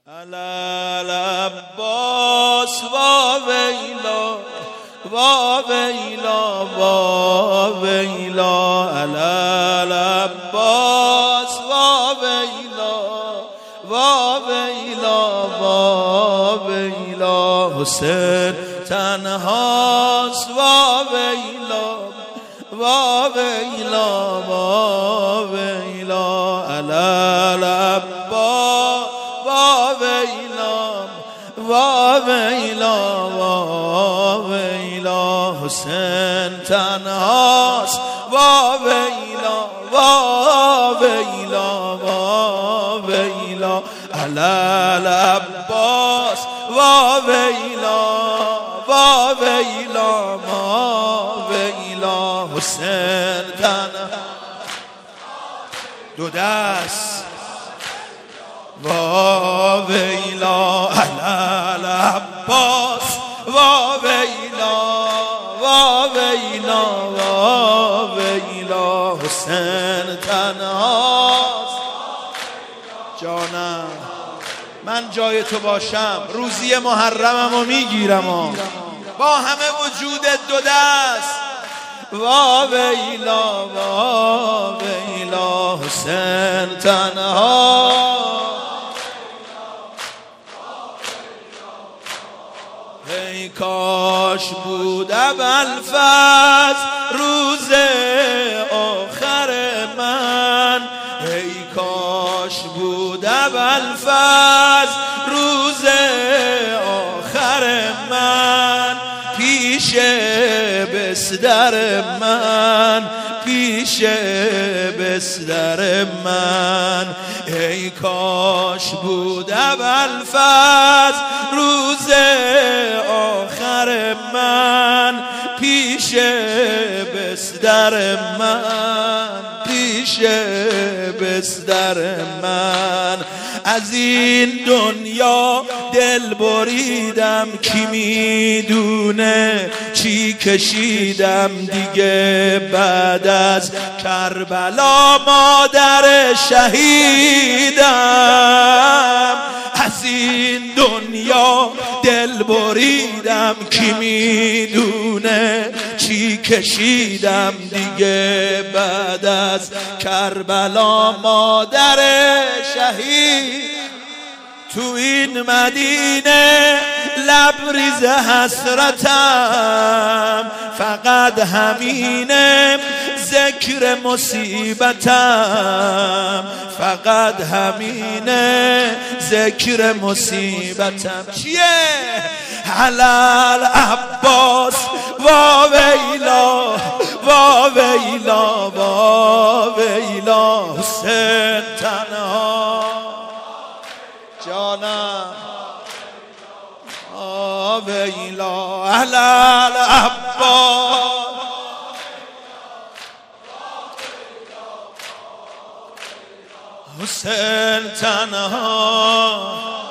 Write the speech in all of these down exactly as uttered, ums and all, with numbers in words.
العباس وا ویلا وا ویلا وا ویلا العباس وا ویلا وا ویلا وا ویلا حسین تنهاست وا ویلا وا ویلا وا ویلا العباس وا ویلا وا ویلا وا ویلا حسین تنهاست وا ویلا وا ویلا وا ویلا العباس وا ویلا وا ویلا وا ویلا حسین تنهاست دو دست وا ویلا العباس وا ویلا وا ویلا وا ویلا حسین تنهاست. جانم من جای تو باشم روزی محرمم رو میگیرم با همه وجود دو دست وا ویلا وا ویلا حسین تنهاست. ای کاش بود ابوالفضل روز آخر من، ای کاش بود ابوالفضل روز آخر من، پیش بستر من پیش بستر من، ای کاش بود ابوالفضل روز آخر من، پیش بستر من پیش بستر من. از این دنیا دل بریدم کی میدونه چی کشیدم دیگه بعد از کربلا مادر شهیدم. از این دنیا دل بریدم کی میدونه چی کشیدم دیگه بعد از کربلا مادر شهید. تو این مدینه لبریز حسرتم فقط همینه ذکر مصیبتم، فقط همینه ذکر مصیبتم. چیه؟ العباس وا ویلا وا ویلا وا ویلا حسین تنها جانم وا ویلا العباس حسین تنها.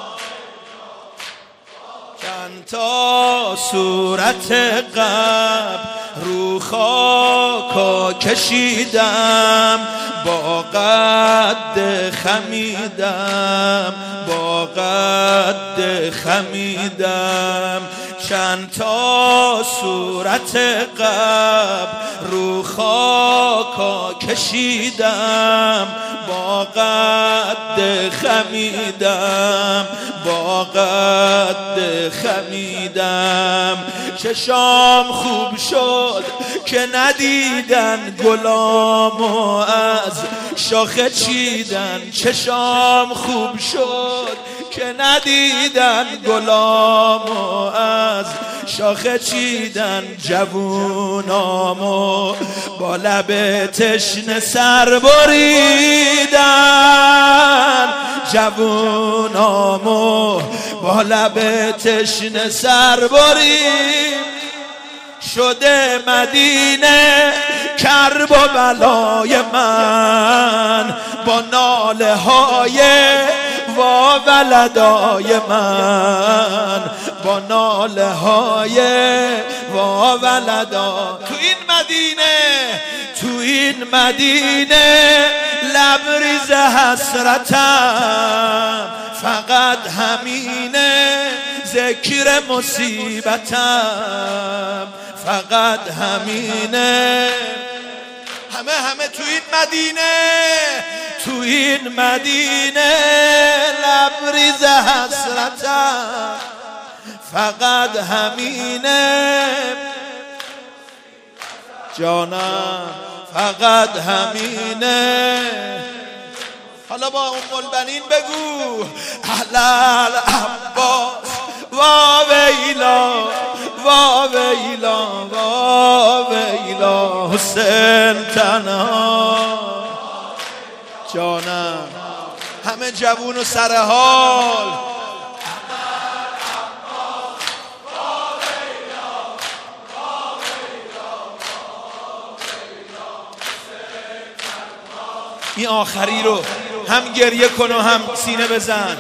چند تا صورت قبر رو خاکا کشیدم، با قد خمیدم با قد خمیدم. چند تا صورت قبر رو خاکا کشیدم، با قد خمیدم با قد خمیدم. چشام خوب شد که ندیدن گلامو از شاخه چیدن، چشام خوب شد که ندیدن گلامو از شاخه چیدن. جوونامو با لب تشنه سر بریدن، جوونامو با لب تشنه سر برید. شده مدینه کرب و بلای من، با ناله های وا ولدای من، با ناله های وا ولدا. تو این مدینه تو این مدینه لبریز حسرتم فقط همینه ذکر مصیبتم، فقط همینه. همه همه تو این مدینه، تو این مدینه لبریز حسرتم، فقط همینه جانم، فقط همینه. حالا با ام البنین بگو اهل عباس وا ویلا وا ویلا وا ویلا حسین تنها جانم. همه جوون و سر حال این آخری رو هم گریه کن و هم سینه بزن.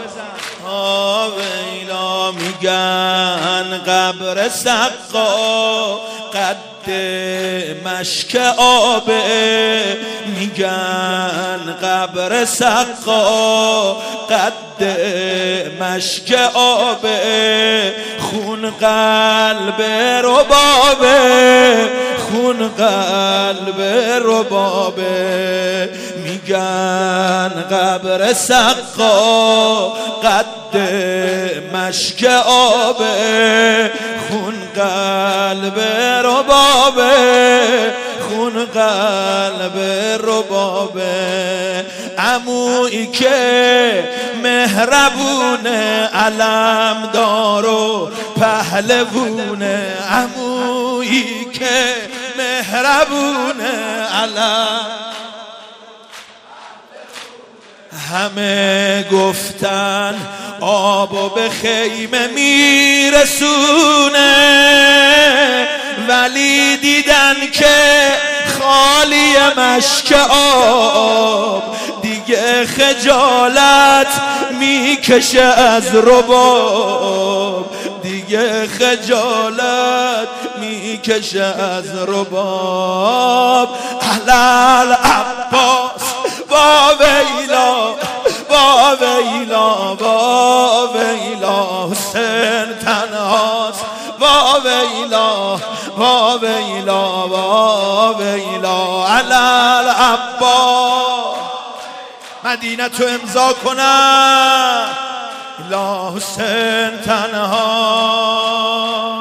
آویلا میگن قبر سقا قد مشک آبه، میگن قبر سقا قد مشک آبه، خون قلب ربابه، خون قلب ربابه. میگن قبر سقا قد مشک آبه، خون قلب ربابه، خون قلب ربابه. عمویی که مهربونه علمدار و پهلوونه، عمویی که مهربونه علم. همه گفتن آبو به خیمه میرسونه، ولی دیدن که خالی مشک آب، دیگه خجالت میکشه از رباب، دیگه خجالت میکشه از رباب. اهل عباس با ویلا با ویلا با ویلا حسین تنهاست، با ویلا با ویلا با ویلا. علل عباس مدینه تو امضا کنم، لا حسین تنها.